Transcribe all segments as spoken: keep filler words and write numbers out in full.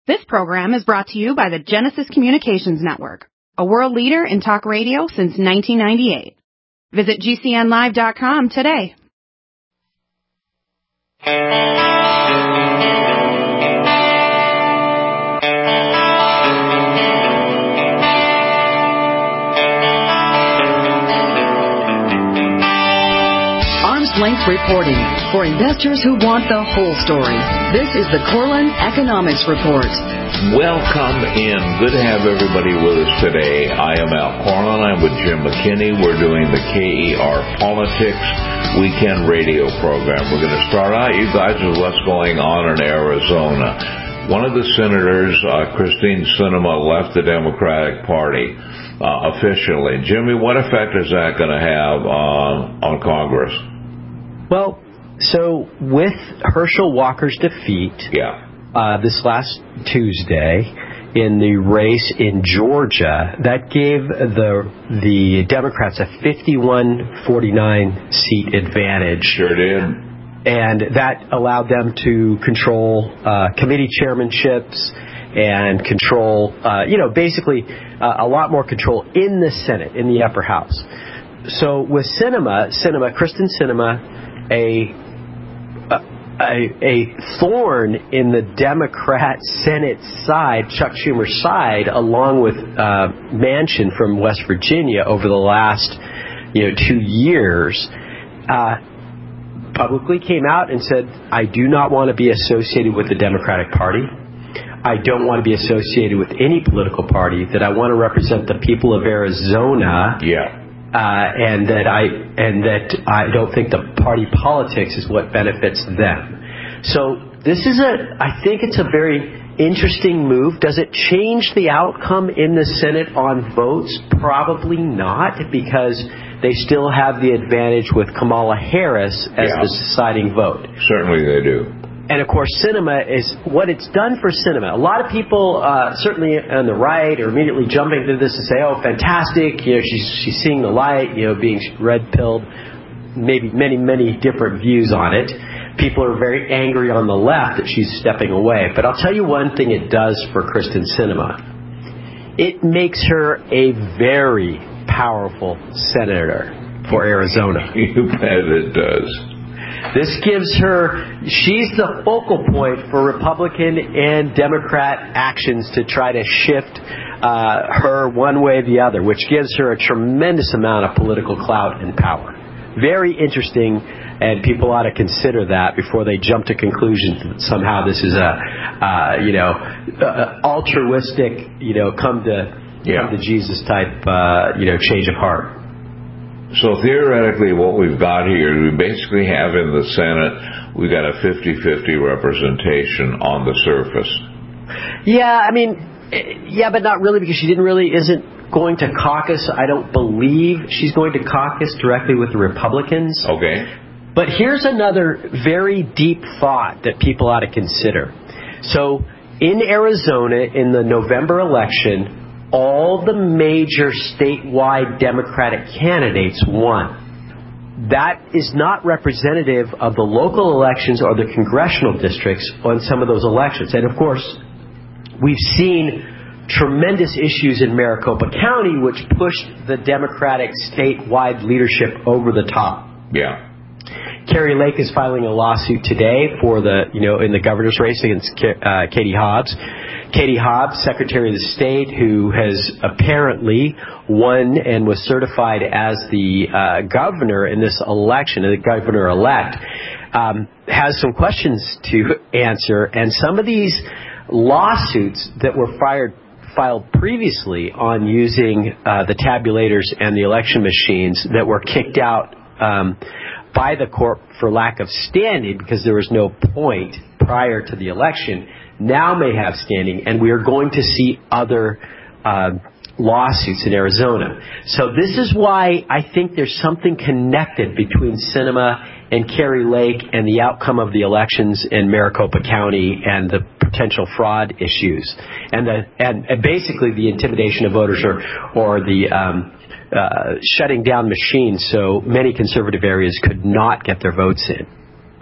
This program is brought to you by the Genesis Communications Network, a world leader in talk radio since nineteen ninety-eight. Visit G C N live dot com today. Length reporting for investors who want the whole story. This is the Corlin Economics Report. Welcome in. Good to have everybody with us today. I am Al Corlin. I'm with Jim McKinney. We're doing the K E R Politics Weekend Radio Program. We're going to start out, you guys, with what's going on in Arizona. One of the senators, uh, Christine Sinema, left the Democratic Party uh, officially. Jimmy, what effect is that going to have on, on Congress? Well, so with Herschel Walker's defeat yeah. uh, this last Tuesday in the race in Georgia, that gave the the Democrats a fifty-one forty-nine seat advantage. Sure did. And that allowed them to control uh, committee chairmanships and control, uh, you know, basically uh, a lot more control in the Senate, in the upper house. So with Sinema, Sinema, Kristen Sinema, A, a a thorn in the Democrat Senate side, Chuck Schumer's side, along with uh, Manchin from West Virginia over the last, you know, two years, uh, publicly came out and said, "I do not want to be associated with the Democratic Party. I don't want to be associated with any political party. That I want to represent the people of Arizona." Yeah. Uh, and that I and that I don't think the party politics is what benefits them. So this is a, I think it's a very interesting move. Does it change the outcome in the Senate on votes? Probably not, because they still have the advantage with Kamala Harris as yeah. the deciding vote. Certainly they do. And, of course, Sinema is what it's done for Sinema. A lot of people, uh, certainly on the right, are immediately jumping to this and say, oh, fantastic, you know, she's she's seeing the light, you know, being red-pilled, maybe many, many different views on it. People are very angry on the left that she's stepping away. But I'll tell you one thing it does for Kristen Sinema. It makes her a very powerful senator for Arizona. You bet it does. This gives her, she's the focal point for Republican and Democrat actions to try to shift uh, her one way or the other, which gives her a tremendous amount of political clout and power. Very interesting, and people ought to consider that before they jump to conclusions that somehow this is a, uh, you know, uh, altruistic, you know, come to, yeah. come to Jesus type, uh, you know, change of heart. So theoretically what we've got here, we basically have in the Senate, we've got a fifty-fifty representation on the surface. Yeah, I mean, yeah, but not really, because she didn't really, isn't going to caucus. I don't believe she's going to caucus directly with the Republicans. Okay. But here's another very deep thought that people ought to consider. So in Arizona, in the November election, all the major statewide Democratic candidates won. That is not representative of the local elections or the congressional districts on some of those elections. And, of course, we've seen tremendous issues in Maricopa County which pushed the Democratic statewide leadership over the top. Yeah. Kari Lake is filing a lawsuit today for the, you know, in the governor's race against uh, Katie Hobbs. Katie Hobbs, Secretary of the State, who has apparently won and was certified as the uh, governor in this election, the governor-elect, um, has some questions to answer. And some of these lawsuits that were fired, filed previously on using uh, the tabulators and the election machines that were kicked out um, by the court for lack of standing because there was no point prior to the election, now may have standing, and we are going to see other uh, lawsuits in Arizona. So this is why I think there's something connected between Sinema and Kari Lake and the outcome of the elections in Maricopa County and the potential fraud issues and the and, and basically the intimidation of voters or or the um, uh, shutting down machines so many conservative areas could not get their votes in.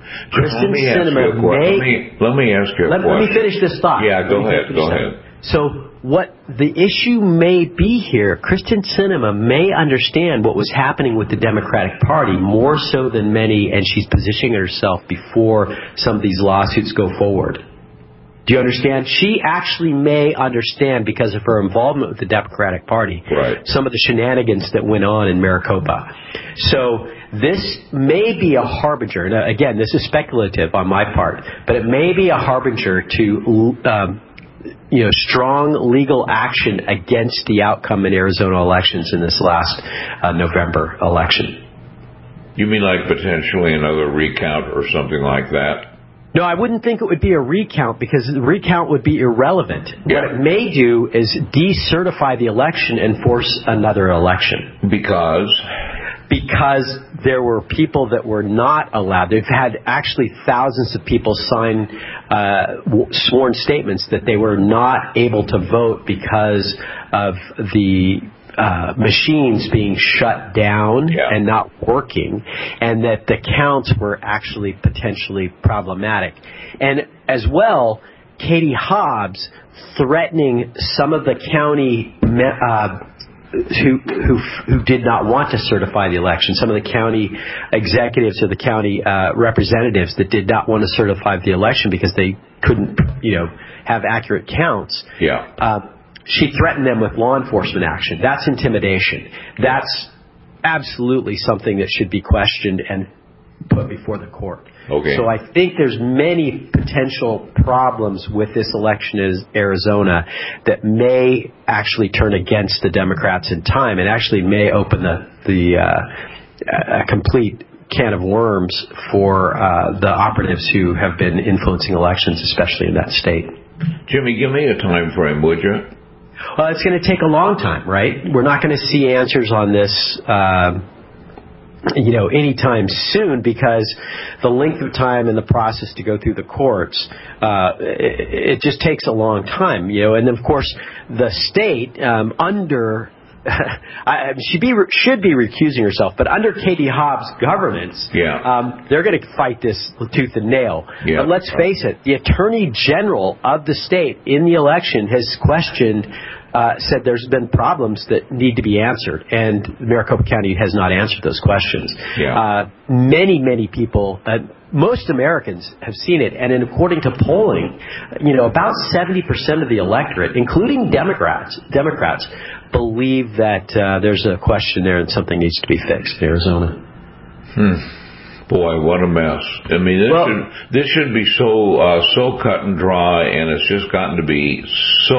Kristen let me ask Sinema you a question. may... Let me, let me ask you a let, question. Let me finish this thought. Yeah, go ahead. Go ahead. So what the issue may be here, Kristen Sinema may understand what was happening with the Democratic Party more so than many, and she's positioning herself before some of these lawsuits go forward. Do you understand? She actually may understand, because of her involvement with the Democratic Party, right, some of the shenanigans that went on in Maricopa. So this may be a harbinger. Now, again, this is speculative on my part, but it may be a harbinger to um, you know, strong legal action against the outcome in Arizona elections in this last uh, November election. You mean like potentially another recount or something like that? No, I wouldn't think it would be a recount, because the recount would be irrelevant. Yeah. What it may do is decertify the election and force another election. Because? Because there were people that were not allowed. They've had actually thousands of people sign uh, sworn statements that they were not able to vote because of the Uh, machines being shut down yeah. and not working, and that the counts were actually potentially problematic. And as well, Katie Hobbs threatening some of the county uh, who, who who did not want to certify the election, some of the county executives or the county uh, representatives that did not want to certify the election because they couldn't, you know, have accurate counts. Yeah. Uh, She threatened them with law enforcement action. That's intimidation. That's absolutely something that should be questioned and put before the court. Okay. So I think there's many potential problems with this election in Arizona that may actually turn against the Democrats in time, and actually may open the, the uh, a complete can of worms for uh, the operatives who have been influencing elections, especially in that state. Jimmy, give me a time frame, would you? Well, it's going to take a long time, right? We're not going to see answers on this, uh, you know, anytime soon, because the length of time and the process to go through the courts, uh, it, it just takes a long time, you know. And then, of course, the state um, under. I, she be, should be recusing herself, but under Katie Hobbs' governance, yeah. um, they're going to fight this tooth and nail. Yeah. But let's face it, the Attorney General of the state in the election has questioned, uh, said there's been problems that need to be answered, and Maricopa County has not answered those questions. Yeah. Uh, many, many people, uh, most Americans have seen it, and in, according to polling, you know, about seventy percent of the electorate, including Democrats, Democrats, believe that uh, there's a question there and something needs to be fixed in Arizona. Hmm. Boy, what a mess. I mean, this, well, should, this should be so uh, so cut and dry, and it's just gotten to be so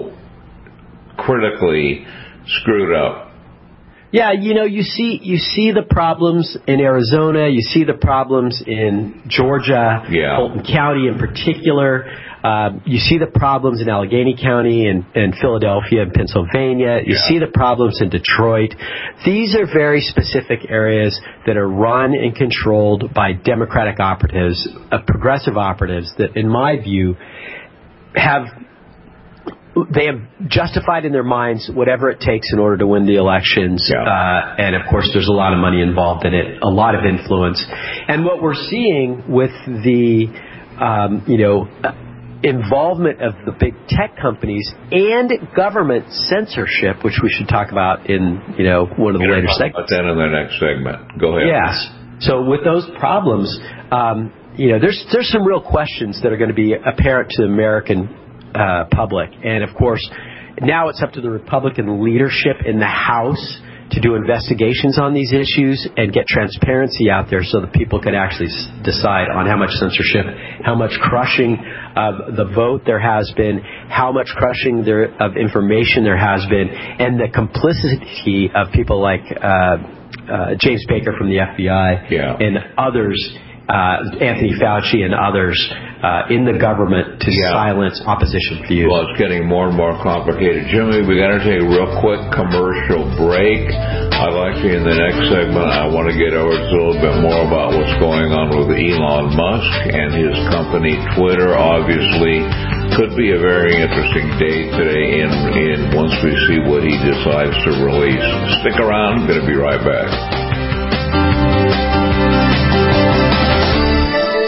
critically screwed up. Yeah, you know, you see you see the problems in Arizona, you see the problems in Georgia, yeah. Fulton County in particular. Uh, you see the problems in Allegheny County and, and Philadelphia and Pennsylvania. You yeah. see the problems in Detroit. These are very specific areas that are run and controlled by Democratic operatives, uh, progressive operatives that, in my view, have they have justified in their minds whatever it takes in order to win the elections. Yeah. Uh, and, of course, there's a lot of money involved in it, a lot of influence. And what we're seeing with the, um, you know, involvement of the big tech companies and government censorship, which we should talk about in, you know, one of the later segments. But then in the next segment. Go ahead. Yes. So with those problems, um, you know, there's there's some real questions that are going to be apparent to the American uh, public. And, of course, now it's up to the Republican leadership in the House to do investigations on these issues and get transparency out there so that people can actually s- decide on how much censorship, how much crushing of the vote there has been, how much crushing there of information there has been, and the complicity of people like uh, uh, James Baker from the F B I yeah. and others, uh, Anthony Fauci and others uh, in the government to yeah. silence opposition views. Well, it's getting more and more complicated. Jimmy, we got to take a real quick commercial break. I'd like to, in the next segment, I want to get over to a little bit more about what's going on with Elon Musk and his company Twitter. Obviously, could be a very interesting day today in, in once we see what he decides to release. Stick around. I'm going to be right back.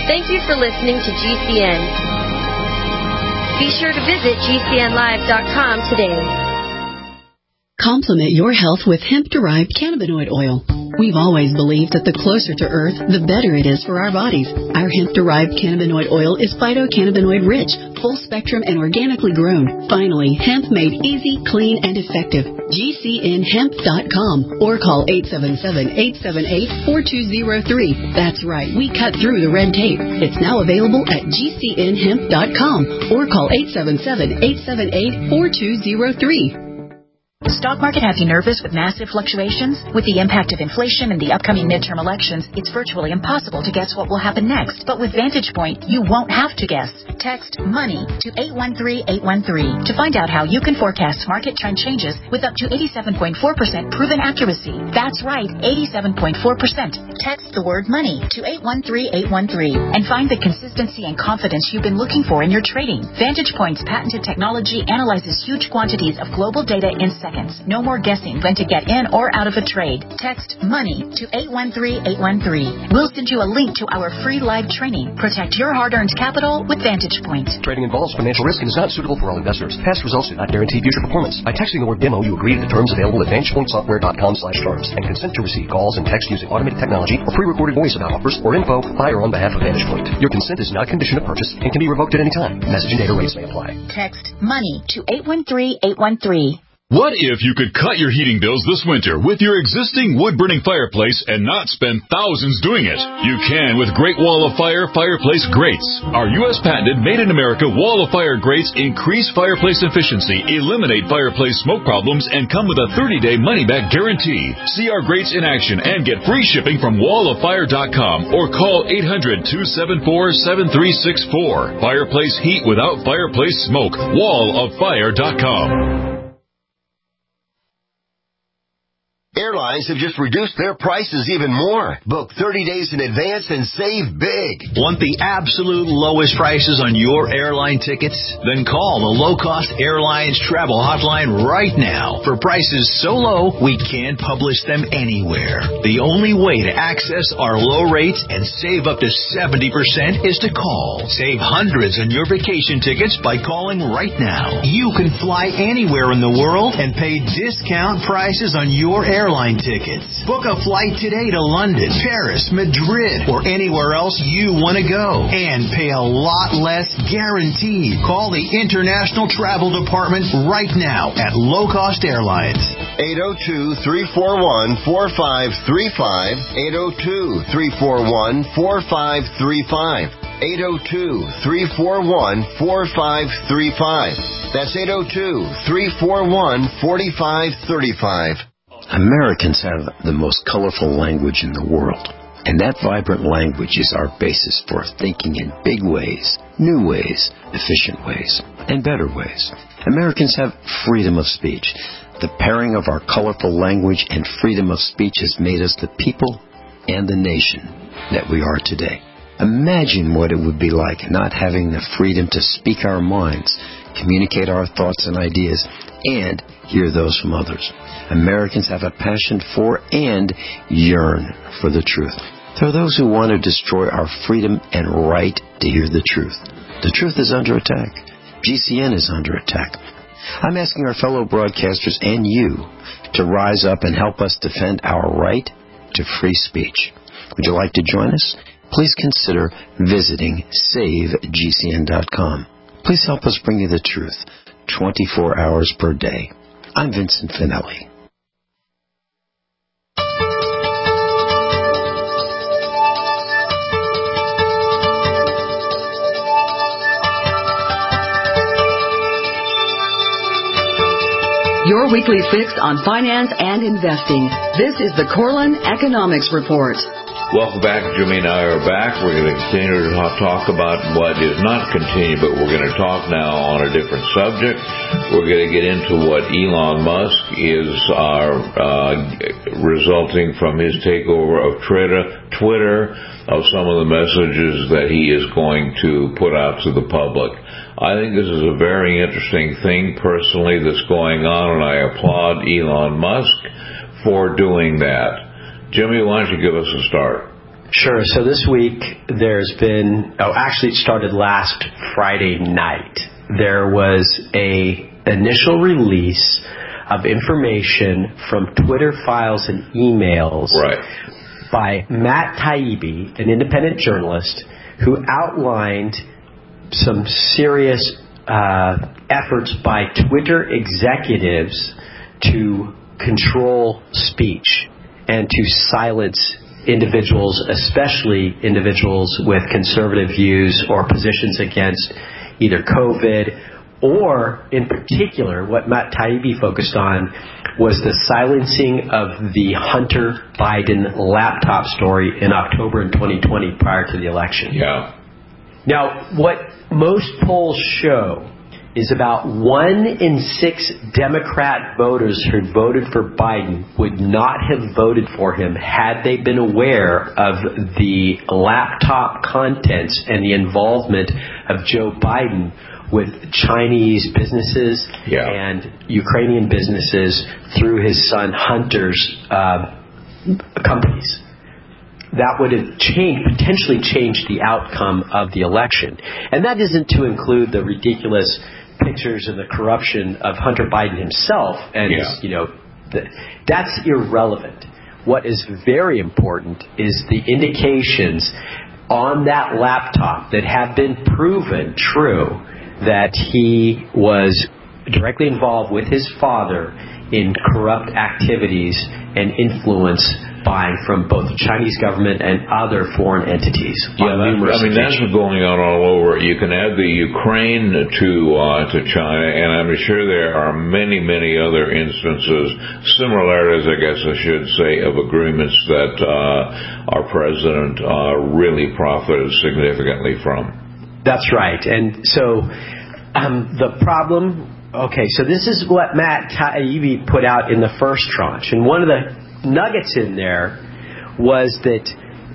Thank you for listening to G C N. Be sure to visit G C N live dot com today. Complement your health with hemp-derived cannabinoid oil. We've always believed that the closer to Earth, the better it is for our bodies. Our hemp-derived cannabinoid oil is phytocannabinoid-rich, full-spectrum, and organically grown. Finally, hemp made easy, clean, and effective. G C N hemp dot com or call eight seven seven, eight seven eight, four two zero three. That's right, we cut through the red tape. It's now available at G C N hemp dot com or call eight seven seven, eight seven eight, four two zero three. The stock market has you nervous with massive fluctuations? With the impact of inflation and the upcoming midterm elections, it's virtually impossible to guess what will happen next. But with Vantage Point, you won't have to guess. Text MONEY to eight one three, eight one three to find out how you can forecast market trend changes with up to eighty-seven point four percent proven accuracy. That's right, eighty-seven point four percent. Text the word MONEY to eight one three, eight one three and find the consistency and confidence you've been looking for in your trading. Vantage Point's patented technology analyzes huge quantities of global data in seconds. No more guessing when to get in or out of a trade. Text MONEY to eight one three, eight one three. We'll send you a link to our free live training. Protect your hard-earned capital with Vantage Point. Trading involves financial risk and is not suitable for all investors. Past results do not guarantee future performance. By texting the word demo, you agree to the terms available at vantage point software dot com slash terms and consent to receive calls and text using automated technology or pre-recorded voice about offers or info by or on behalf of Vantage Point. Your consent is not a condition of purchase and can be revoked at any time. Message and data rates may apply. Text MONEY to eight one three, eight one three. What if you could cut your heating bills this winter with your existing wood-burning fireplace and not spend thousands doing it? You can with Great Wall of Fire Fireplace Grates. Our U S patented made-in-America Wall of Fire grates increase fireplace efficiency, eliminate fireplace smoke problems, and come with a thirty-day money-back guarantee. See our grates in action and get free shipping from wall of fire dot com or call eight hundred, two seven four, seven three six four. Fireplace heat without fireplace smoke. wall of fire dot com. Airlines have just reduced their prices even more. Book thirty days in advance and save big. Want the absolute lowest prices on your airline tickets? Then call the Low Cost Airlines Travel Hotline right now for prices so low we can't publish them anywhere. The only way to access our low rates and save up to seventy percent is to call. Save hundreds on your vacation tickets by calling right now. You can fly anywhere in the world and pay discount prices on your airline Airline tickets. Book a flight today to London, Paris, Madrid, or anywhere else you want to go and pay a lot less guaranteed. Call the International Travel Department right now at Low Cost Airlines. eight oh two, three four one, four five three five. eight oh two, three four one, four five three five. eight oh two, three four one, four five three five. That's eight oh two, three four one, four five three five. Americans have the most colorful language in the world, and that vibrant language is our basis for thinking in big ways, new ways, efficient ways, and better ways. Americans have freedom of speech. The pairing of our colorful language and freedom of speech has made us the people and the nation that we are today. Imagine what it would be like not having the freedom to speak our minds, communicate our thoughts and ideas, and hear those from others. Americans have a passion for and yearn for the truth. There are those who want to destroy our freedom and right to hear the truth. The truth is under attack. G C N is under attack. I'm asking our fellow broadcasters and you to rise up and help us defend our right to free speech. Would you like to join us? Please consider visiting save G C N dot com. Please help us bring you the truth twenty-four hours per day. I'm Vincent Finelli. Your weekly fix on finance and investing. This is the Corlin Economics Report. Welcome back. Jimmy and I are back. We're going to continue to talk about what is not continue, but we're going to talk now on a different subject. We're going to get into what Elon Musk is uh, uh, resulting from his takeover of Twitter, of some of the messages that he is going to put out to the public. I think this is a very interesting thing personally that's going on, and I applaud Elon Musk for doing that. Jimmy, why don't you give us a start? Sure. So this week there's been, oh, actually it started last Friday night. There was a initial release of information from Twitter files and emails right. by Matt Taibbi, an independent journalist, who outlined some serious uh, efforts by Twitter executives to control speech and to silence individuals, especially individuals with conservative views or positions against either COVID, or in particular, what Matt Taibbi focused on was the silencing of the Hunter Biden laptop story in October in twenty twenty prior to the election. Yeah. Now, what most polls show is about one in six Democrat voters who voted for Biden would not have voted for him had they been aware of the laptop contents and the involvement of Joe Biden with Chinese businesses yeah. and Ukrainian businesses through his son Hunter's uh, companies. That would have changed, potentially changed the outcome of the election. And that isn't to include the ridiculous pictures of the corruption of Hunter Biden himself. And, yeah. you know, the, that's irrelevant. What is very important is the indications on that laptop that have been proven true that he was directly involved with his father in corrupt activities and influence buying from both the Chinese government and other foreign entities. Yeah, that, I mean, that's going on all over. You can add the Ukraine to uh, to China, and I'm sure there are many, many other instances, similarities, I guess I should say, of agreements that uh, our president uh, really profited significantly from. That's right. And so um, the problem... Okay, so this is what Matt Taibbi put out in the first tranche. And one of the nuggets in there was that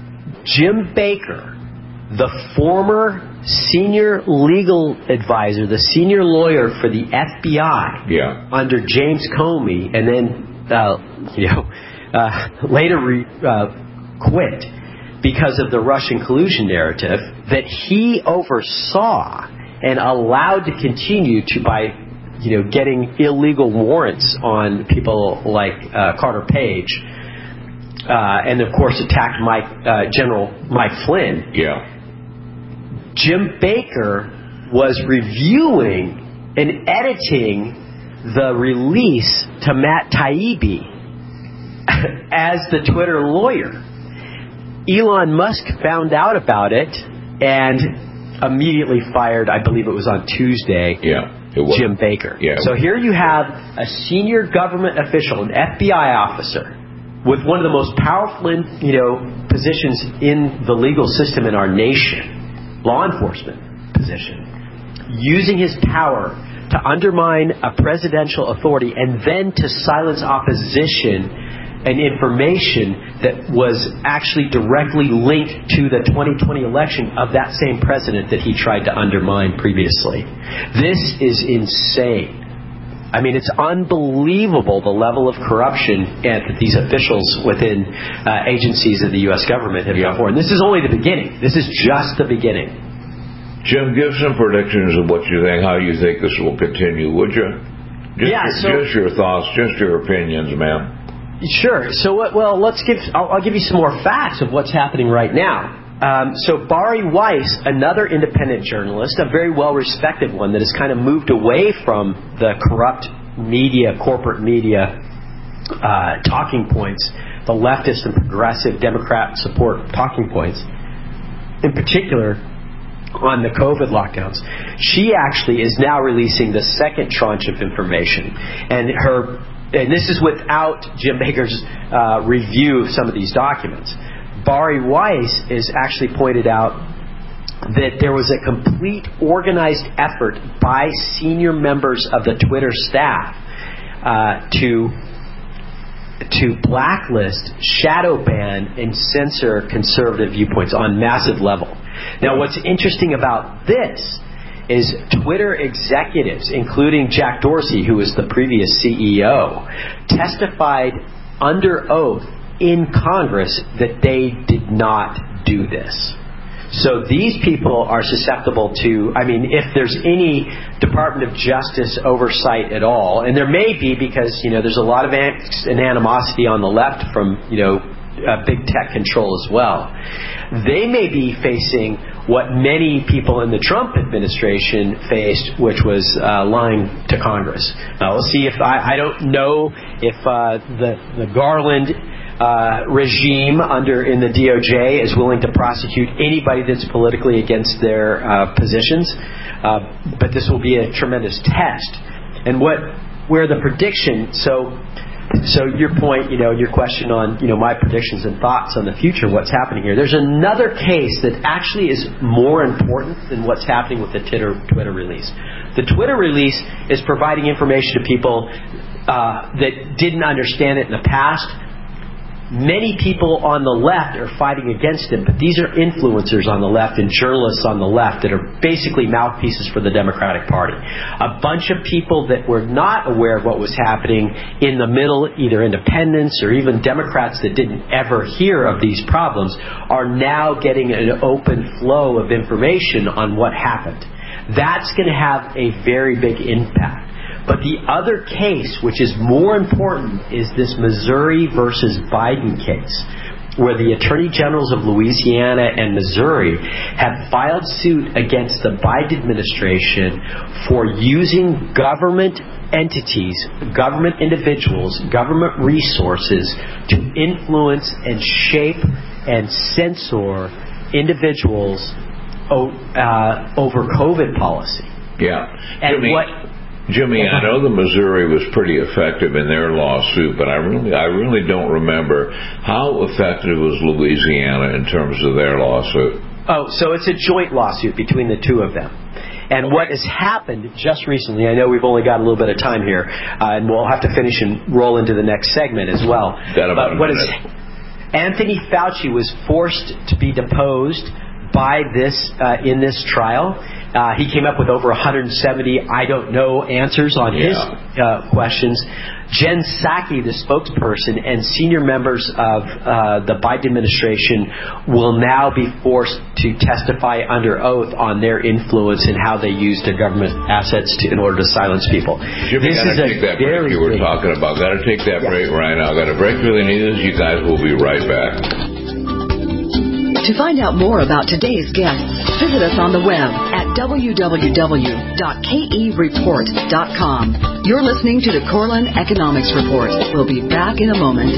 Jim Baker, the former senior legal advisor, the senior lawyer for the F B I yeah. under James Comey, and then uh, you know uh, later re, uh, quit because of the Russian collusion narrative, that he oversaw and allowed to continue to by you know, getting illegal warrants on people like uh, Carter Page, uh, and of course attacked Mike, uh, General Mike Flynn. Yeah. Jim Baker was reviewing and editing the release to Matt Taibbi as the Twitter lawyer. Elon Musk found out about it and immediately fired, I believe it was on Tuesday, yeah. Jim Baker. Yeah. So here you have a senior government official, an F B I officer, with one of the most powerful, you know, positions in the legal system in our nation, law enforcement position, using his power to undermine a presidential authority and then to silence opposition and information that was actually directly linked to the twenty twenty election of that same president that he tried to undermine previously. This is insane. I mean, it's unbelievable the level of corruption that these officials within uh, agencies of the U S government have gone for. And this is only the beginning. This is just the beginning. Jim, give some predictions of what you think, how you think this will continue, would you? Just, yeah, so, just your thoughts, just your opinions, ma'am. Sure. So, well, let's give. I'll, I'll give you some more facts of what's happening right now. Um, so, Bari Weiss, another independent journalist, a very well-respected one that has kind of moved away from the corrupt media, corporate media uh, talking points, the leftist and progressive Democrat support talking points, in particular on the COVID lockdowns. She actually is now releasing the second tranche of information, and her. And this is without Jim Baker's uh, review of some of these documents. Bari Weiss has actually pointed out that there was a complete organized effort by senior members of the Twitter staff uh, to to blacklist, shadow ban, and censor conservative viewpoints on massive level. Now, what's interesting about this is Twitter executives, including Jack Dorsey, who was the previous C E O, testified under oath in Congress that they did not do this. So these people are susceptible to, I mean, if there's any Department of Justice oversight at all, and there may be because, you know, there's a lot of angst and animosity on the left from, you know, uh, big tech control as well. They may be facing what many people in the Trump administration faced, which was uh, lying to Congress. Now, we'll see if, I, I don't know if uh, the, the Garland Uh, regime under in the D O J is willing to prosecute anybody that's politically against their uh, positions, uh, but this will be a tremendous test. And what, where the prediction? So, so your point, you know, your question on, you know, my predictions and thoughts on the future, what's happening here. There's another case that actually is more important than what's happening with the Twitter Twitter release. The Twitter release is providing information to people uh, that didn't understand it in the past. Many people on the left are fighting against him, but these are influencers on the left and journalists on the left that are basically mouthpieces for the Democratic Party. A bunch of people that were not aware of what was happening in the middle, either independents or even Democrats that didn't ever hear of these problems, are now getting an open flow of information on what happened. That's going to have a very big impact. But the other case, which is more important, is this Missouri versus Biden case, where the attorney generals of Louisiana and Missouri have filed suit against the Biden administration for using government entities, government individuals, government resources to influence and shape and censor individuals uh, over COVID policy. Yeah. And Jimmy, what... Jimmy, I know the Missouri was pretty effective in their lawsuit, but I really, I really don't remember how effective was Louisiana in terms of their lawsuit. Oh, so it's a joint lawsuit between the two of them. And what has happened just recently, I know we've only got a little bit of time here, uh, and we'll have to finish and roll into the next segment as well. Got about but what a is, minute. Anthony Fauci was forced to be deposed by this uh, in this trial. Uh, he came up with over one hundred seventy I don't know answers on yeah. his uh, questions. Jen Psaki, the spokesperson, and senior members of uh, the Biden administration will now be forced to testify under oath on their influence and how they used their government assets to, in order to silence people. Jimmy, this gotta is take that break you were talking about. Got to take that yeah. break right now. Got to break for the news. You guys will be right back. To find out more about today's guests, visit us on the web at w w w dot k e report dot com. You're listening to the Corlin Economics Report. We'll be back in a moment.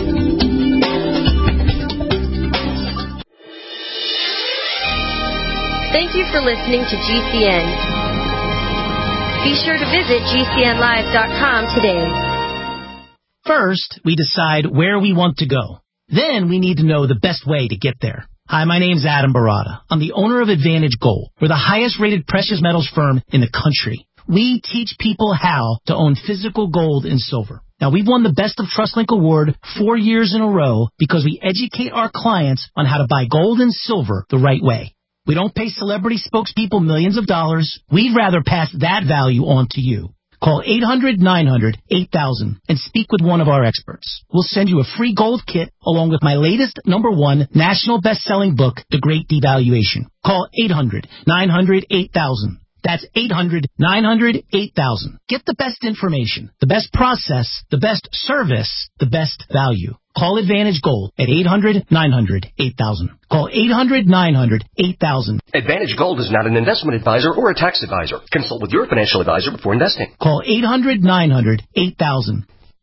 Thank you for listening to G C N. Be sure to visit g c n live dot com today. First, we decide where we want to go. Then we need to know the best way to get there. Hi, my name's Adam Barada. I'm the owner of Advantage Gold. We're the highest rated precious metals firm in the country. We teach people how to own physical gold and silver. Now, we've won the Best of TrustLink Award four years in a row because we educate our clients on how to buy gold and silver the right way. We don't pay celebrity spokespeople millions of dollars. We'd rather pass that value on to you. Call eight hundred nine hundred eight thousand and speak with one of our experts. We'll send you a free gold kit along with my latest number one national best-selling book, The Great Devaluation. Call eight hundred nine hundred eight thousand. That's eight hundred nine hundred eight thousand. Get the best information, the best process, the best service, the best value. Call Advantage Gold at eight hundred nine hundred eight thousand. Call eight hundred nine hundred eight thousand. Advantage Gold is not an investment advisor or a tax advisor. Consult with your financial advisor before investing. Call eight hundred nine hundred eight thousand.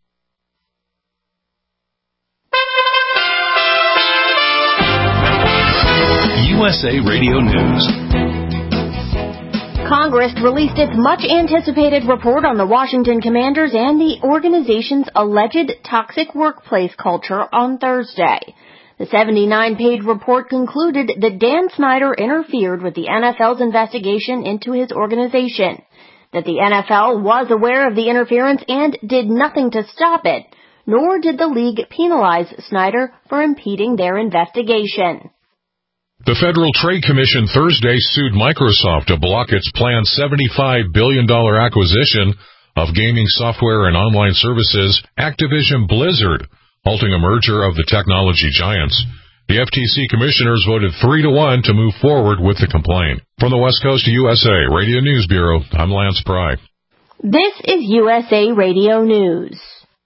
U S A Radio News. Congress released its much-anticipated report on the Washington Commanders and the organization's alleged toxic workplace culture on Thursday. The seventy-nine page report concluded that Dan Snyder interfered with the N F L's investigation into his organization, that the N F L was aware of the interference and did nothing to stop it, nor did the league penalize Snyder for impeding their investigation. The Federal Trade Commission Thursday sued Microsoft to block its planned seventy-five billion dollars acquisition of gaming software and online services Activision Blizzard halting a merger of the technology giants. The F T C commissioners voted three to one to move forward with the complaint. From the West Coast U S A Radio News Bureau, I'm Lance Pry. This is U S A Radio News.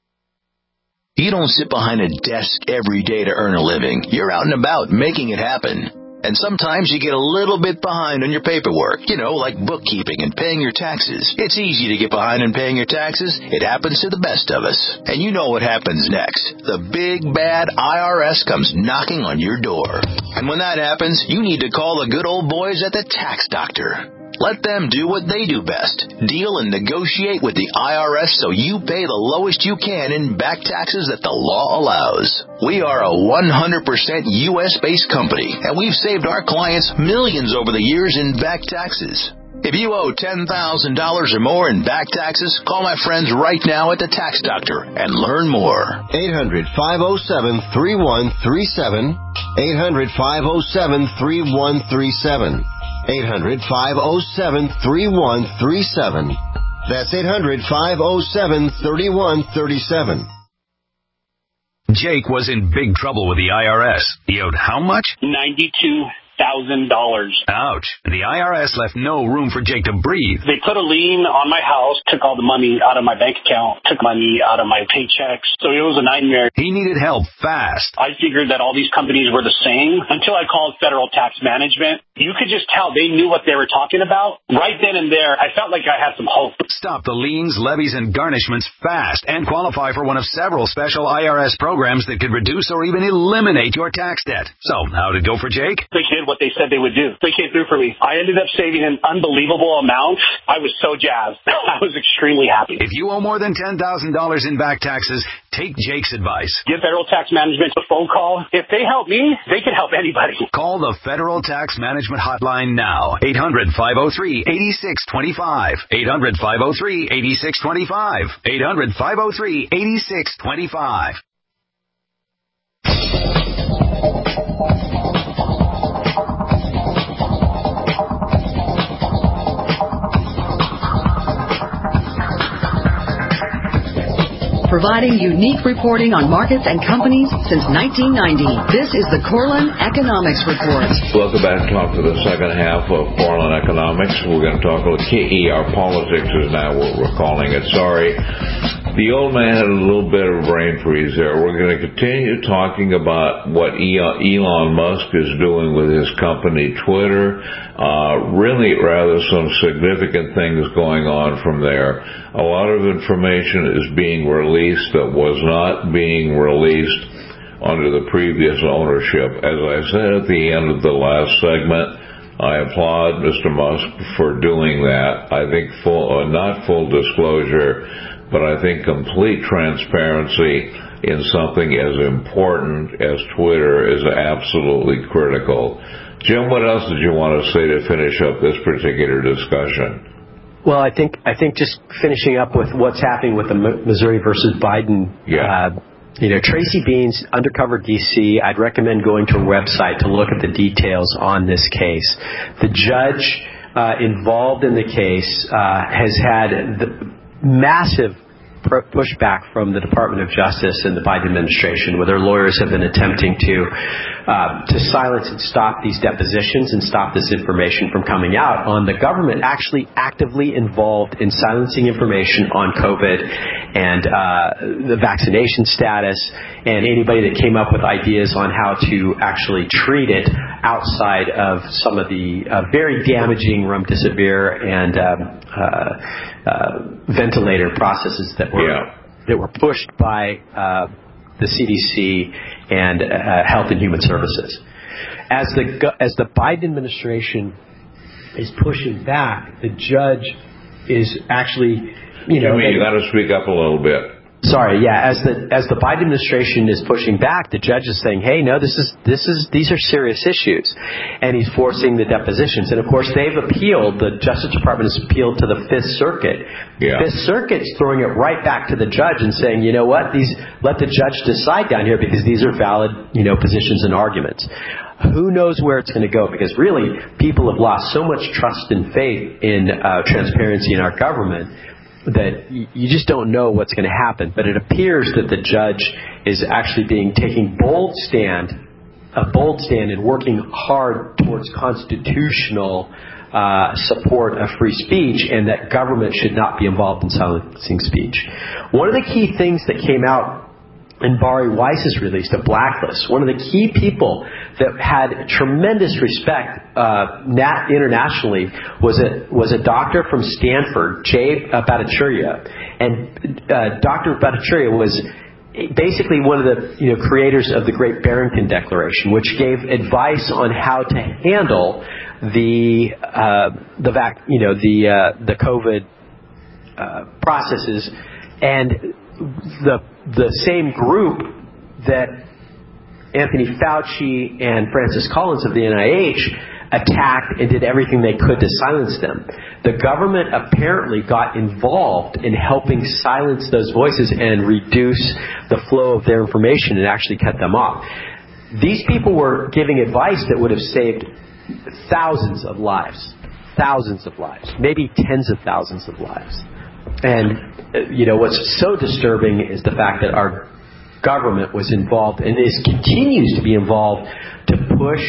You don't sit behind a desk every day to earn a living. You're out and about making it happen. And sometimes you get a little bit behind on your paperwork, you know, like bookkeeping and paying your taxes. It's easy to get behind on paying your taxes. It happens to the best of us. And you know what happens next. The big, bad I R S comes knocking on your door. And when that happens, you need to call the good old boys at the Tax Doctor. Let them do what they do best. Deal and negotiate with the I R S so you pay the lowest you can in back taxes that the law allows. We are a one hundred percent U S-based company, and we've saved our clients millions over the years in back taxes. If you owe ten thousand dollars or more in back taxes, call my friends right now at the Tax Doctor and learn more. eight hundred, five oh seven, three one three seven. eight hundred, five oh seven, three one three seven. eight hundred, five oh seven, three one three seven. That's eight hundred, five oh seven, three one three seven. Jake was in big trouble with the I R S. He owed how much? ninety-two thousand dollars. Ouch. The I R S left no room for Jake to breathe. They put a lien on my house, took all the money out of my bank account, took money out of my paychecks. So it was a nightmare. He needed help fast. I figured that all these companies were the same until I called Federal Tax Management. You could just tell they knew what they were talking about. Right then and there, I felt like I had some hope. Stop the liens, levies, and garnishments fast and qualify for one of several special I R S programs that could reduce or even eliminate your tax debt. So, how'd it go for Jake? They did what they said they would do. They came through for me. I ended up saving an unbelievable amount. I was so jazzed. I was extremely happy. If you owe more than ten thousand dollars in back taxes, take Jake's advice. Give Federal Tax Management a phone call. If they help me, they can help anybody. Call the Federal Tax Management Hotline now. eight hundred, five oh three, eight six two five. eight hundred, five oh three, eight six two five. eight hundred, five oh three, eight six two five. Providing unique reporting on markets and companies since nineteen ninety. This is the Corlin Economics Report. Welcome back to talk to the second half of Corlin Economics. We're going to talk about K E R Politics is now what we're calling it. Sorry. The old man had a little bit of a brain freeze there. We're going to continue talking about what Elon Musk is doing with his company Twitter. Uh, really rather some significant things going on from there. A lot of information is being released that was not being released under the previous ownership. As I said at the end of the last segment, I applaud Mister Musk for doing that. I think full, uh, not full disclosure, but I think complete transparency in something as important as Twitter is absolutely critical. Jim, what else did you want to say to finish up this particular discussion? Well, I think I think just finishing up with what's happening with the Missouri versus Biden. Yeah. Uh, you know, Tracy Bean's Undercover D C, I'd recommend going to her website to look at the details on this case. The judge uh, involved in the case uh, has had the massive pushback from the Department of Justice and the Biden administration, where their lawyers have been attempting to uh, to silence and stop these depositions and stop this information from coming out on the government actually actively involved in silencing information on COVID and uh, the vaccination status and anybody that came up with ideas on how to actually treat it outside of some of the uh, very damaging remdesivir and um, uh, uh, ventilator processes that were yeah. that were pushed by uh, the C D C and uh, Health and Human Services. As the as the Biden administration is pushing back, the judge is actually, you know, Jimmy, you got to speak up a little bit. Sorry, yeah. As the as the Biden administration is pushing back, the judge is saying, "Hey, no, this is this is these are serious issues," and he's forcing the depositions. And of course, they've appealed. The Justice Department has appealed to the Fifth Circuit. Yeah. Fifth Circuit's throwing it right back to the judge and saying, "You know what? These let the judge decide down here because these are valid, you know, positions and arguments." Who knows where it's going to go? Because really, people have lost so much trust and faith in uh, transparency in our government that you just don't know what's going to happen. But it appears that the judge is actually being taking bold stand, a bold stand, and working hard towards constitutional uh, support of free speech, and that government should not be involved in silencing speech. One of the key things that came out in Bari Weiss's release, the blacklist, one of the key people that had tremendous respect uh, nat- internationally was a was a doctor from Stanford, Jay uh, Bhattacharya, and uh, Doctor Bhattacharya was basically one of the you know creators of the Great Barrington Declaration, which gave advice on how to handle the uh, the vac- you know the uh, the COVID uh, processes, and the the same group that Anthony Fauci and Francis Collins of the N I H attacked and did everything they could to silence them. The government apparently got involved in helping silence those voices and reduce the flow of their information and actually cut them off. These people were giving advice that would have saved thousands of lives, thousands of lives, maybe tens of thousands of lives. And, you know, what's so disturbing is the fact that our government was involved and is continues to be involved to push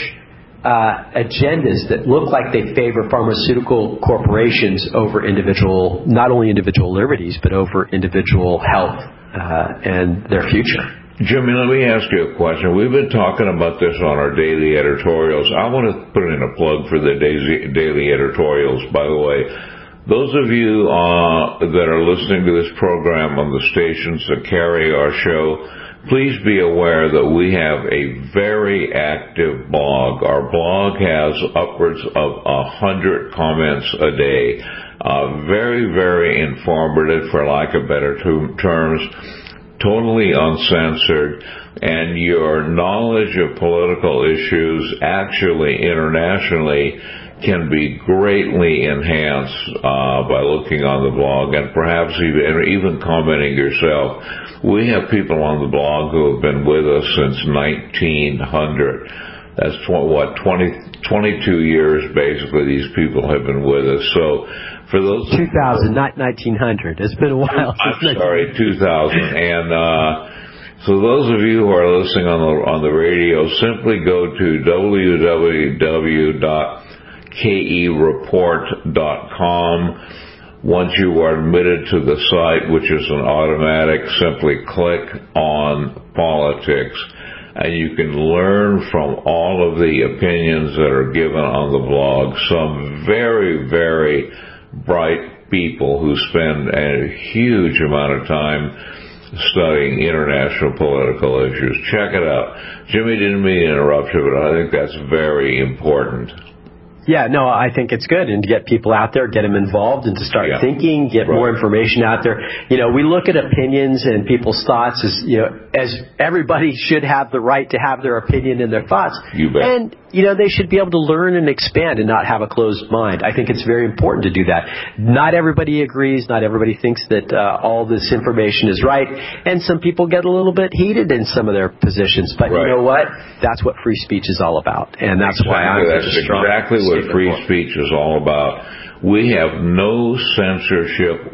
uh, agendas that look like they favor pharmaceutical corporations over individual, not only individual liberties, but over individual health uh, and their future. Jimmy, let me ask you a question. We've been talking about this on our daily editorials. I want to put in a plug for the daily editorials, by the way. Those of you uh, that are listening to this program on the stations that carry our show, please be aware that we have a very active blog. Our blog has upwards of a hundred comments a day. Uh, very, very informative, for lack of better t- terms, totally uncensored, and your knowledge of political issues actually internationally can be greatly enhanced uh, by looking on the blog and perhaps even, even commenting yourself. We have people on the blog who have been with us since nineteen hundred. That's tw- what, twenty, twenty-two years basically these people have been with us. So for those... two thousand, not nineteen hundred. It's been a while. I'm sorry, two thousand. And uh, so those of you who are listening on the, on the radio, simply go to w w w dot k e report dot com. Once you are admitted to the site, which is an automatic, simply click on politics, and you can learn from all of the opinions that are given on the blog. Some very, very bright people who spend a huge amount of time studying international political issues. Check it out. Jimmy, didn't mean to interrupt you, but I think that's very important. Yeah, no, I think it's good, and to get people out there, get them involved, and to start yeah. thinking, get right. more information out there. You know, we look at opinions and people's thoughts as, you know, as everybody should have the right to have their opinion and their thoughts. You bet. And, you know, they should be able to learn and expand and not have a closed mind. I think it's very important to do that. Not everybody agrees. Not everybody thinks that uh, all this information is right. And some people get a little bit heated in some of their positions. But right. you know what? That's what free speech is all about. And that's exactly. why I'm That's such a strong exactly what free speech is all about. We have no censorship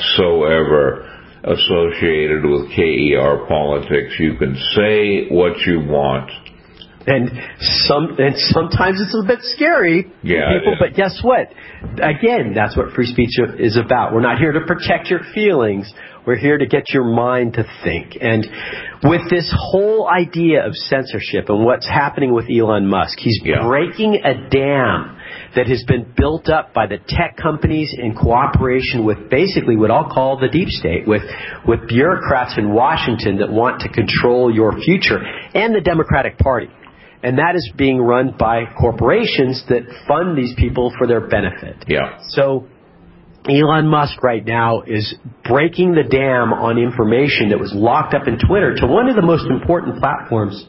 whatsoever associated with K E R Politics. You can say what you want. And some, and sometimes it's a bit scary yeah, for people, but guess what? Again, that's what free speech is about. We're not here to protect your feelings. We're here to get your mind to think. And with this whole idea of censorship and what's happening with Elon Musk, he's yeah. breaking a dam that has been built up by the tech companies in cooperation with basically what I'll call the deep state, with, with bureaucrats in Washington that want to control your future, and the Democratic Party. And that is being run by corporations that fund these people for their benefit. Yeah. So Elon Musk right now is breaking the dam on information that was locked up in Twitter to one of the most important platforms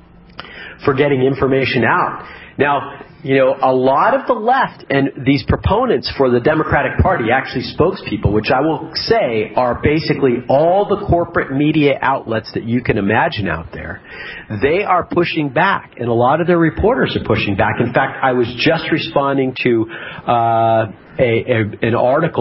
for getting information out. Now, you know, a lot of the left and these proponents for the Democratic Party, actually spokespeople, which I will say are basically all the corporate media outlets that you can imagine out there, they are pushing back, and a lot of their reporters are pushing back. In fact, I was just responding to uh, a, a, an article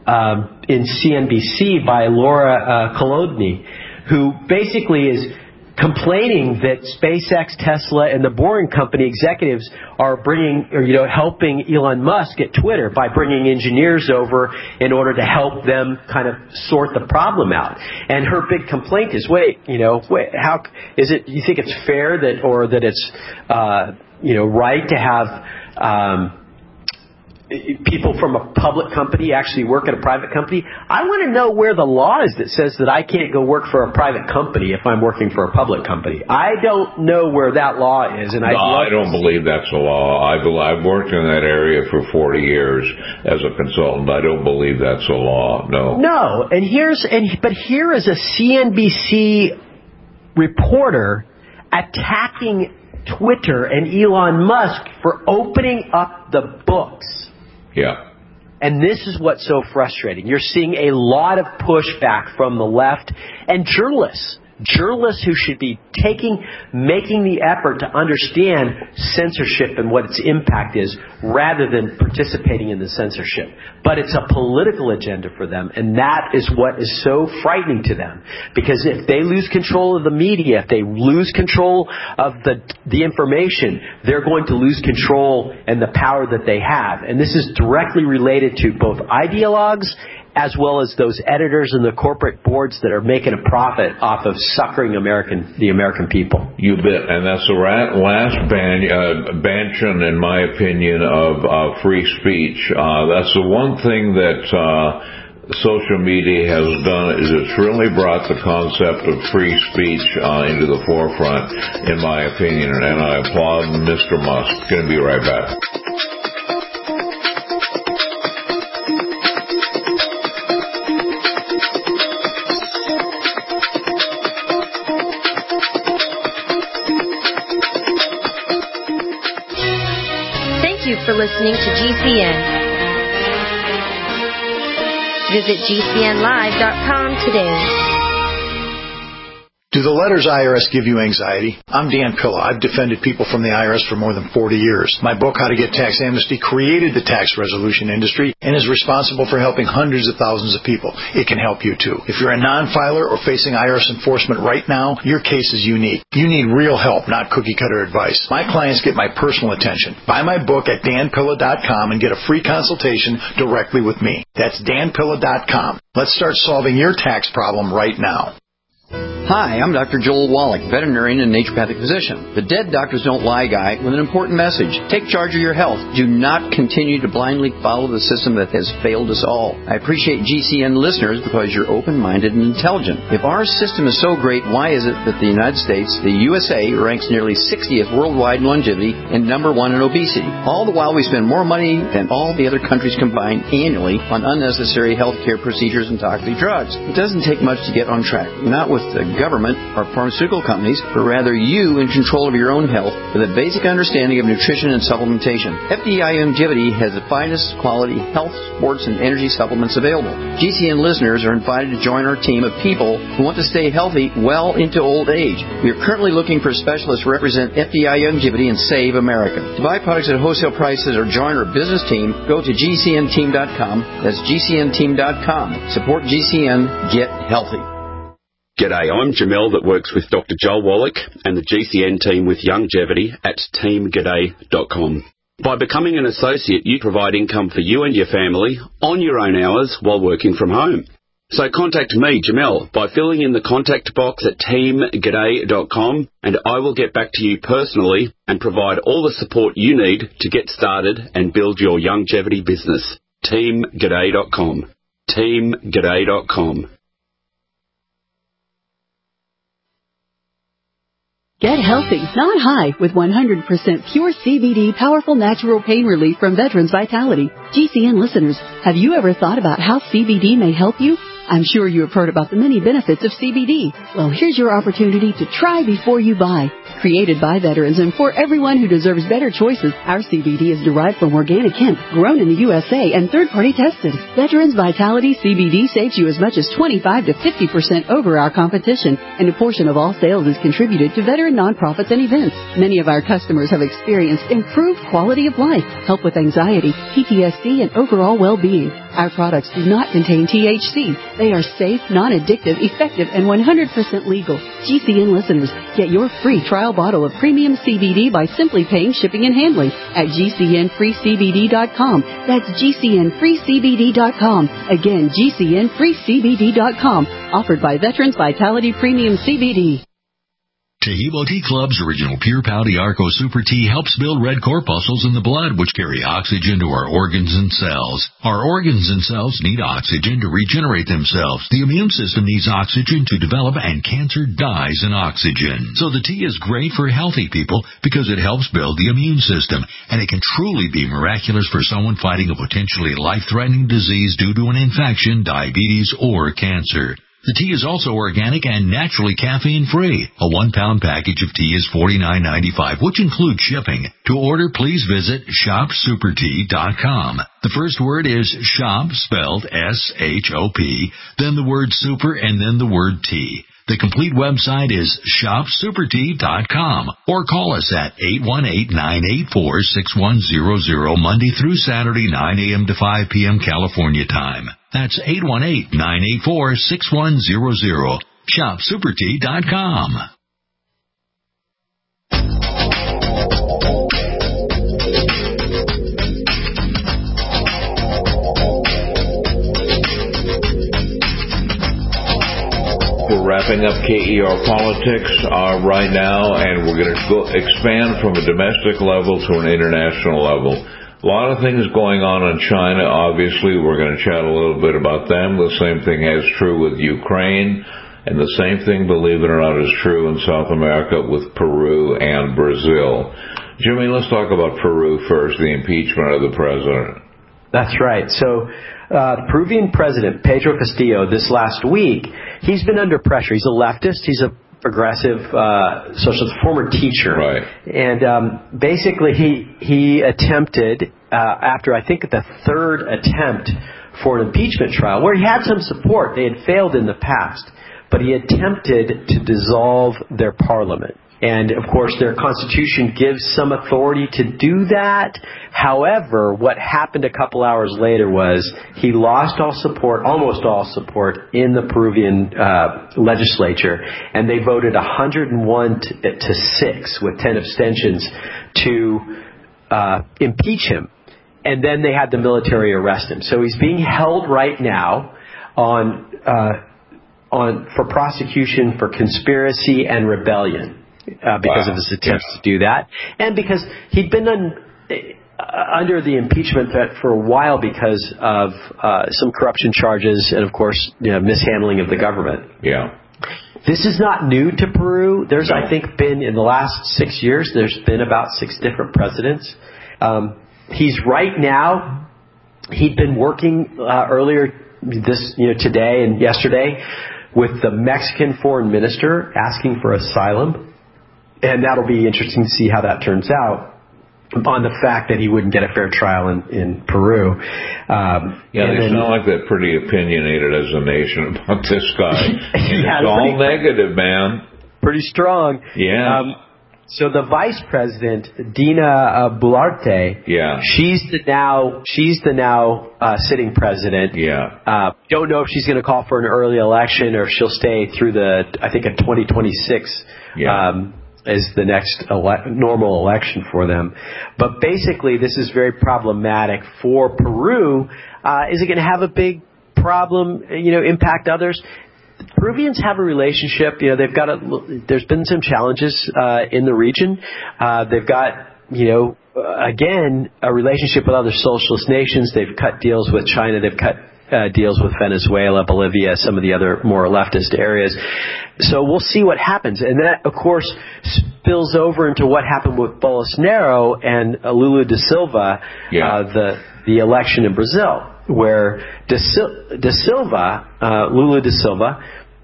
um, in C N B C by Laura uh, Kolodny, who basically is complaining that SpaceX, Tesla, and the Boring Company executives are bringing, or, you know, helping Elon Musk at Twitter by bringing engineers over in order to help them kind of sort the problem out. And her big complaint is, wait, you know, wait, how is it? You think it's fair that, or that it's, uh, you know, right to have um, people from a public company actually work at a private company? I want to know where the law is that says that I can't go work for a private company if I'm working for a public company. I don't know where that law is, and I no, I don't believe that's a law. I believe, I've worked in that area for forty years as a consultant. I don't believe that's a law. No. No, and here's and but here is a C N B C reporter attacking Twitter and Elon Musk for opening up the books. Yeah. And this is what's so frustrating. You're seeing a lot of pushback from the left and journalists. Journalists who should be taking, making the effort to understand censorship and what its impact is rather than participating in the censorship. But it's a political agenda for them, and that is what is so frightening to them. Because if they lose control of the media, if they lose control of the, the information, they're going to lose control and the power that they have. And this is directly related to both ideologues as well as those editors and the corporate boards that are making a profit off of suckering American, the American people. You bet. And that's the last ban, uh, bantion, in my opinion, of uh, free speech. Uh, that's the one thing that uh, social media has done, is it's really brought the concept of free speech uh, into the forefront, in my opinion. And I applaud Mister Musk. Going to be right back. For listening to G C N. Visit G C N live dot com today. Do the letters I R S give you anxiety? I'm Dan Pilla. I've defended people from the I R S for more than forty years. My book, How to Get Tax Amnesty, created the tax resolution industry and is responsible for helping hundreds of thousands of people. It can help you too. If you're a non-filer or facing I R S enforcement right now, your case is unique. You need real help, not cookie-cutter advice. My clients get my personal attention. Buy my book at Dan Pilla dot com and get a free consultation directly with me. That's Dan Pilla dot com. Let's start solving your tax problem right now. Hi, I'm Doctor Joel Wallach, veterinarian and naturopathic physician. The Dead Doctors Don't Lie guy with an important message. Take charge of your health. Do not continue to blindly follow the system that has failed us all. I appreciate G C N listeners because you're open-minded and intelligent. If our system is so great, why is it that the United States, the U S A, ranks nearly sixtieth worldwide in longevity and number one in obesity? All the while we spend more money than all the other countries combined annually on unnecessary health care procedures and toxic drugs. It doesn't take much to get on track. Not with the government or pharmaceutical companies, but rather you in control of your own health with a basic understanding of nutrition and supplementation. F D I Longevity has the finest quality health, sports, and energy supplements available. G C N listeners are invited to join our team of people who want to stay healthy well into old age. We are currently looking for specialists to represent F D I Longevity and Save America. To buy products at wholesale prices or join our business team, go to G C N team dot com. That's G C N team dot com. Support G C N. Get healthy. G'day, I'm Jamel that works with Doctor Joel Wallach and the G C N team with Longevity at team g'day dot com. By becoming an associate, you provide income for you and your family on your own hours while working from home. So contact me, Jamel, by filling in the contact box at team g'day dot com, and I will get back to you personally and provide all the support you need to get started and build your longevity business. team g'day dot com. team g'day dot com. Get healthy, not high, with one hundred percent pure C B D powerful natural pain relief from Veterans Vitality. G C N listeners, have you ever thought about how C B D may help you? I'm sure you have heard about the many benefits of C B D. Well, here's your opportunity to try before you buy. Created by veterans and for everyone who deserves better choices, our C B D is derived from organic hemp, grown in the U S A and third-party tested. Veterans Vitality C B D saves you as much as twenty-five to fifty percent over our competition, and a portion of all sales is contributed to veteran nonprofits and events. Many of our customers have experienced improved quality of life, help with anxiety, P T S D, and overall well-being. Our products do not contain T H C. They are safe, non-addictive, effective, and one hundred percent legal. G C N listeners, get your free trial bottle of premium C B D by simply paying shipping and handling at G C N free C B D dot com. That's G C N free C B D dot com. Again, G C N free C B D dot com. Offered by Veterans Vitality Premium C B D. Taheebo Tea Club's original Pure Pouty Arco Super Tea helps build red corpuscles in the blood, which carry oxygen to our organs and cells. Our organs and cells need oxygen to regenerate themselves. The immune system needs oxygen to develop, and cancer dies in oxygen. So the tea is great for healthy people because it helps build the immune system, and it can truly be miraculous for someone fighting a potentially life-threatening disease due to an infection, diabetes, or cancer. The tea is also organic and naturally caffeine-free. A one-pound package of tea is forty-nine ninety-five, which includes shipping. To order, please visit shop super tea dot com. The first word is shop, spelled S H O P, then the word super, and then the word tea. The complete website is shop super tea dot com, or call us at eight one eight, nine eight four, six one zero zero Monday through Saturday, nine a.m. to five p.m. California time. That's eight one eight, nine eight four, six one zero zero. shop super tea dot com. We're wrapping up K E R Politics uh, right now, and we're going to go expand from a domestic level to an international level. A lot of things going on in China. Obviously, we're going to chat a little bit about them. The same thing is true with Ukraine, and the same thing, believe it or not, is true in South America with Peru and Brazil. Jimmy, let's talk about Peru first, the impeachment of the president. That's right. So uh, the Peruvian president, Pedro Castillo, this last week, he's been under pressure. He's a leftist. He's a progressive uh, socialist, former teacher. Right. And um, basically he he attempted, uh, after I think the third attempt for an impeachment trial, where he had some support. They had failed in the past. But he attempted to dissolve their parliament. And, of course, their constitution gives some authority to do that. However, what happened a couple hours later was he lost all support, almost all support, in the Peruvian uh, legislature. And they voted one hundred one to six with ten abstentions to uh, impeach him. And then they had the military arrest him. So he's being held right now on uh, on for prosecution for conspiracy and rebellion. Uh, because wow. of his attempts yeah. to do that, and because he'd been un, uh, under the impeachment threat for a while because of uh, some corruption charges and, of course, you know, mishandling of the government. Yeah. This is not new to Peru. There's, no. I think, been in the last six years, there's been about six different presidents. Um, he's right now, he'd been working uh, earlier this, you know, today and yesterday with the Mexican foreign minister asking for asylum. And that'll be interesting to see how that turns out on the fact that he wouldn't get a fair trial in, in Peru. Um, yeah, they then, sound like they're pretty opinionated as a nation about this guy. yeah, it's all pretty, negative, man. Pretty strong. Yeah. Um, so the vice president, Dina uh, Boluarte, yeah. she's the now she's the now uh, sitting president. Yeah. Uh, don't know if she's going to call for an early election or if she'll stay through the, I think, a twenty twenty-six. Yeah. Um, is the next ele- normal election for them. But basically, this is very problematic for Peru. Uh, is it going to have a big problem, you know, impact others? The Peruvians have a relationship. You know, they've got a, there's been some challenges uh, in the region. Uh, they've got, you know, uh, again, a relationship with other socialist nations. They've cut deals with China. They've cut Uh, deals with Venezuela, Bolivia, some of the other more leftist areas. So we'll see what happens. And that, of course, spills over into what happened with Bolsonaro and uh, Lula da Silva, yeah. uh, the, the election in Brazil, where da, Sil- da Silva, uh, Lula da Silva,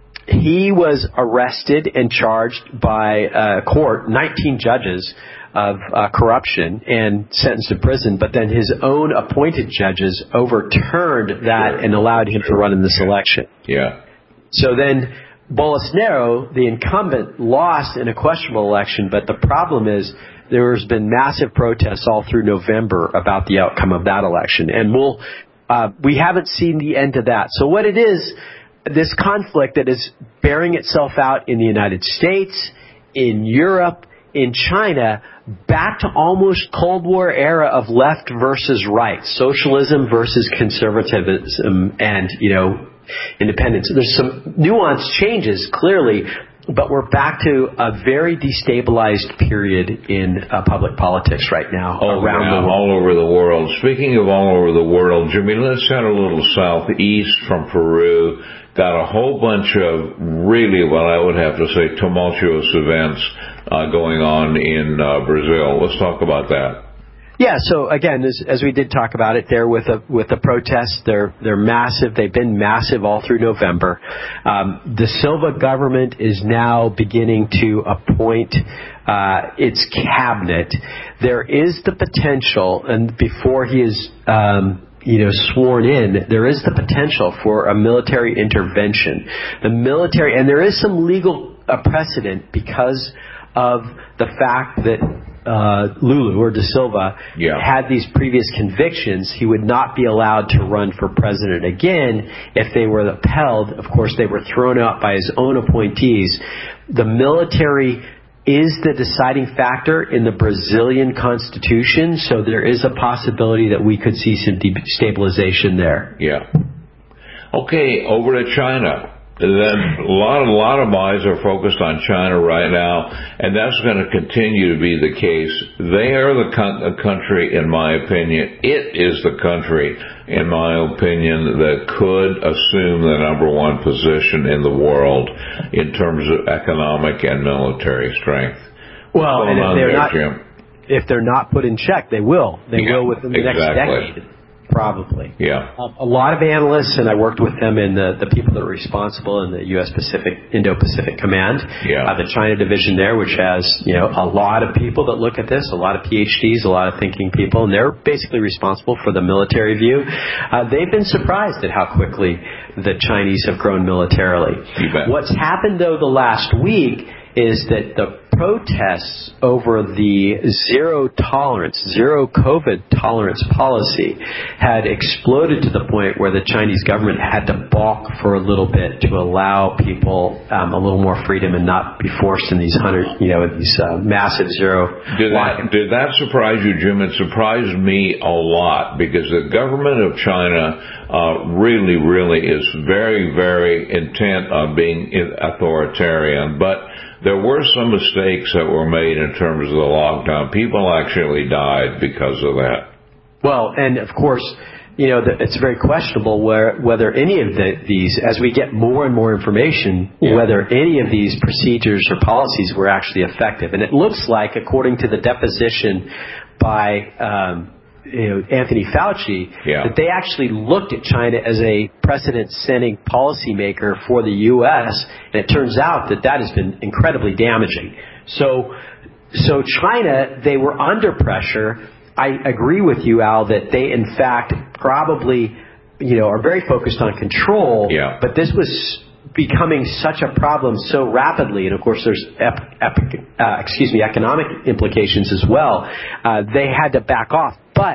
he was arrested and charged by a court, nineteen judges, of uh, corruption and sentenced to prison, but then his own appointed judges overturned that sure. and allowed him sure. to run in this yeah. election. Yeah. So then Bolsonaro, the incumbent, lost in a questionable election, but the problem is there's been massive protests all through November about the outcome of that election. And we'll uh, we haven't seen the end of that. So what it is, this conflict that is bearing itself out in the United States, in Europe, in China, back to almost Cold War era of left versus right, socialism versus conservatism, and, you know, independence. There's some nuanced changes, clearly, but we're back to a very destabilized period in uh, public politics right now oh, around yeah, the world. all over the world. Speaking of all over the world, Jimmy, let's head a little southeast from Peru. Got a whole bunch of really, what I would have to say, tumultuous events uh, going on in uh, Brazil. Let's talk about that. Yeah, so again, as, as we did talk about it there with the with the protests, they're they're massive. They've been massive all through November. Um, the Silva government is now beginning to appoint uh, its cabinet. There is the potential, and before he is um, you know sworn in, there is the potential for a military intervention. The military, and there is some legal uh, precedent because of the fact that Uh, Lula or Da Silva yeah. had these previous convictions. He would not be allowed to run for president again if they were upheld. Of course, they were thrown out by his own appointees. The military is the deciding factor in the Brazilian constitution, so there is a possibility that we could see some destabilization there. Yeah. Okay, over to China. Then a lot, a lot of eyes are focused on China right now, and that's going to continue to be the case. They are the, con- the country, in my opinion, it is the country, in my opinion, that could assume the number one position in the world in terms of economic and military strength. Well, and if they're there, not, Jim? if they're not put in check, they will. They yeah, will within the exactly. next decade. Probably. Yeah. Um, a lot of analysts, and I worked with them in the, the people that are responsible in the U S Pacific, Indo-Pacific Command, yeah. uh, the China division there, which has, you know, a lot of people that look at this, a lot of P H Ds, a lot of thinking people, and they're basically responsible for the military view. Uh, they've been surprised at how quickly the Chinese have grown militarily. What's happened, though, the last week is that the protests over the zero tolerance, zero COVID tolerance policy had exploded to the point where the Chinese government had to balk for a little bit to allow people um, a little more freedom and not be forced in these hundred, you know, these uh, massive zero. Did that, did that surprise you, Jim? It surprised me a lot because the government of China uh, really, really is very, very intent on being authoritarian, but there were some mistakes that were made in terms of the lockdown. People actually died because of that. Well, and of course, you know, it's very questionable where, whether any of the, these, as we get more and more information, yeah. whether any of these procedures or policies were actually effective. And it looks like, according to the deposition by um, you know, Anthony Fauci, yeah. that they actually looked at China as a precedent-setting policymaker for the U S, and it turns out that that has been incredibly damaging. So, so China, they were under pressure. I agree with you, Al, that they, in fact, probably, you know, are very focused on control, yeah. but this was becoming such a problem so rapidly, and of course there's ep- epic, uh, excuse me, economic implications as well. Uh, they had to back off. But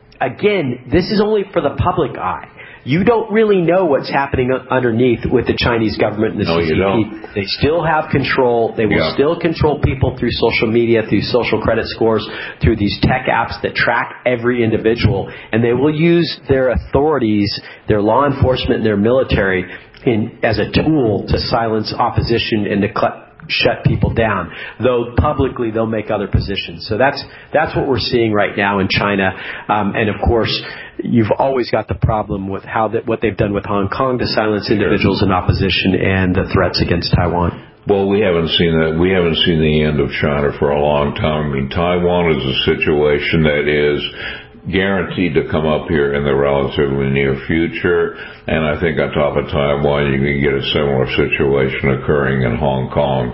again, this is only for the public eye. You don't really know what's happening underneath with the Chinese government and the no, C C P. You don't. They still have control. They will yeah. still control people through social media, through social credit scores, through these tech apps that track every individual. And they will use their authorities, their law enforcement and their military in, as a tool to silence opposition and to cl- shut people down. Though publicly they'll make other positions. So that's that's what we're seeing right now in China. Um, and of course, you've always got the problem with how that what they've done with Hong Kong to silence individuals in opposition and the threats against Taiwan. Well, we haven't seen that. We haven't seen the end of China for a long time. I mean, Taiwan is a situation that is guaranteed to come up here in the relatively near future, and I think on top of Taiwan you can get a similar situation occurring in Hong Kong.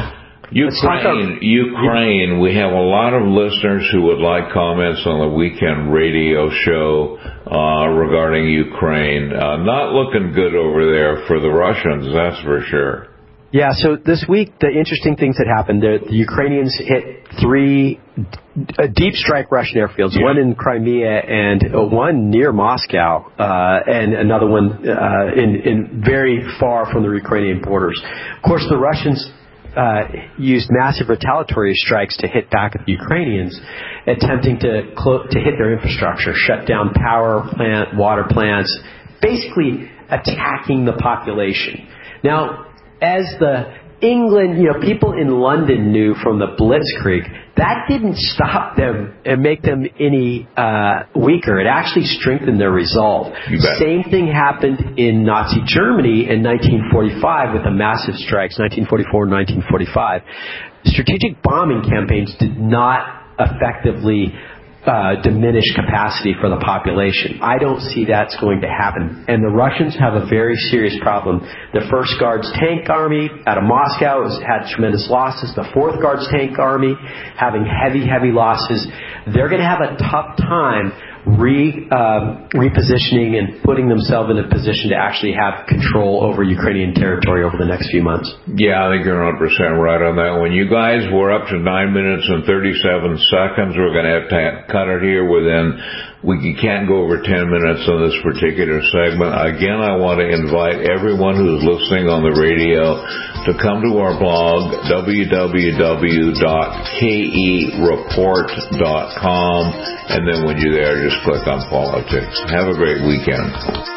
Ukraine, Ukraine, we have a lot of listeners who would like comments on the weekend radio show uh, regarding Ukraine. Uh, not looking good over there for the Russians, that's for sure. Yeah, so this week, the interesting things that happened, the, the Ukrainians hit three uh, deep strike Russian airfields, yeah. one in Crimea and uh, one near Moscow, uh, and another one uh, in, in very far from the Ukrainian borders. Of course, the Russians uh, used massive retaliatory strikes to hit back at the Ukrainians, attempting to, clo- to hit their infrastructure, shut down power plant, water plants, basically attacking the population. Now, as the England, you know, people in London knew from the Blitzkrieg, that didn't stop them and make them any uh, weaker. It actually strengthened their resolve. Same thing happened in Nazi Germany in nineteen forty-five with the massive strikes, nineteen forty-four and nineteen forty-five. Strategic bombing campaigns did not effectively Uh, diminish capacity for the population. I don't see that's going to happen. And the Russians have a very serious problem. The First Guards Tank Army out of Moscow has had tremendous losses. The Fourth Guards Tank Army having heavy, heavy losses. They're going to have a tough time re uh, repositioning and putting themselves in a position to actually have control over Ukrainian territory over the next few months. Yeah, I think you're one hundred percent right on that one. You guys, we're up to nine minutes and thirty-seven seconds. We're going to have to cut it here within, we can't go over ten minutes on this particular segment. Again, I want to invite everyone who's listening on the radio to come to our blog, w w w dot k e report dot com, and then when you're there, just click on politics. Have a great weekend.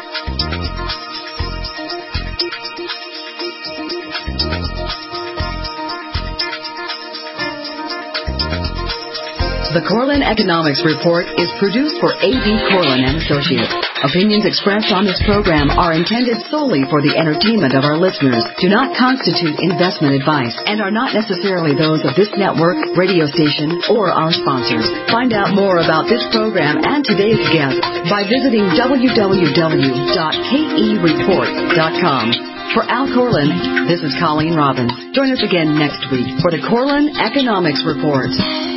The Corlin Economics Report is produced for A B. Corlin and Associates. Opinions expressed on this program are intended solely for the entertainment of our listeners, do not constitute investment advice, and are not necessarily those of this network, radio station, or our sponsors. Find out more about this program and today's guest by visiting w w w dot k e report dot com. For Al Corlin, this is Colleen Robbins. Join us again next week for the Corlin Economics Report.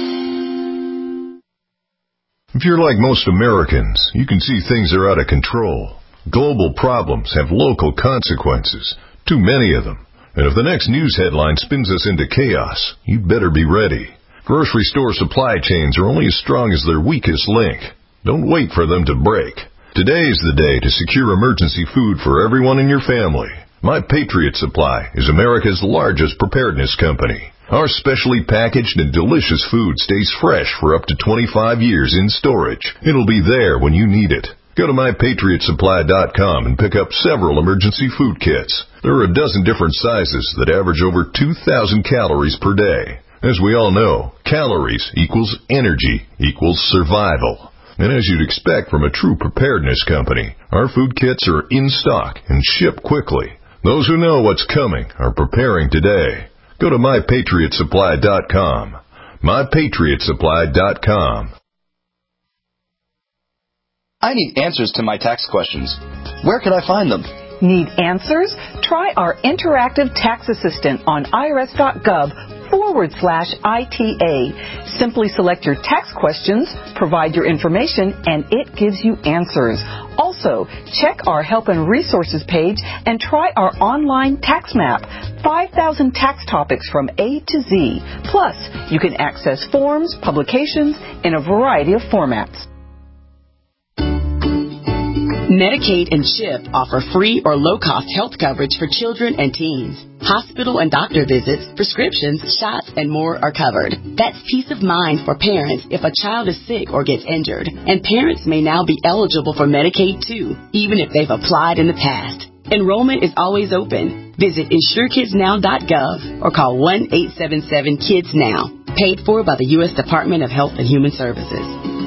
If you're like most Americans, you can see things are out of control. Global problems have local consequences, too many of them. And if the next news headline spins us into chaos, you'd better be ready. Grocery store supply chains are only as strong as their weakest link. Don't wait for them to break. Today is the day to secure emergency food for everyone in your family. My Patriot Supply is America's largest preparedness company. Our specially packaged and delicious food stays fresh for up to twenty-five years in storage. It'll be there when you need it. Go to my patriot supply dot com and pick up several emergency food kits. There are a dozen different sizes that average over two thousand calories per day. As we all know, calories equals energy equals survival. And as you'd expect from a true preparedness company, our food kits are in stock and ship quickly. Those who know what's coming are preparing today. Go to my patriot supply dot com. my patriot supply dot com. I need answers to my tax questions. Where can I find them? Need answers? Try our interactive tax assistant on irs.gov forward slash ITA. Simply select your tax questions, provide your information, and it gives you answers. Also, check our Help and Resources page and try our online tax map. five thousand tax topics from A to Z. Plus, you can access forms, publications in a variety of formats. Medicaid and CHIP offer free or low-cost health coverage for children and teens. Hospital and doctor visits, prescriptions, shots, and more are covered. That's peace of mind for parents if a child is sick or gets injured. And parents may now be eligible for Medicaid, too, even if they've applied in the past. Enrollment is always open. Visit insure kids now dot gov or call one eight seven seven kids now. Paid for by the U S Department of Health and Human Services.